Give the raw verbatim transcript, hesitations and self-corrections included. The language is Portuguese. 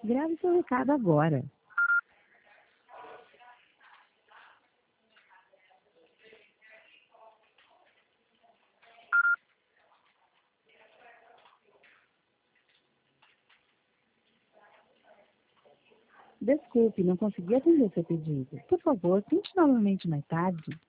Grave seu recado agora. Desculpe, não consegui atender seu pedido. Por favor, tente novamente mais tarde.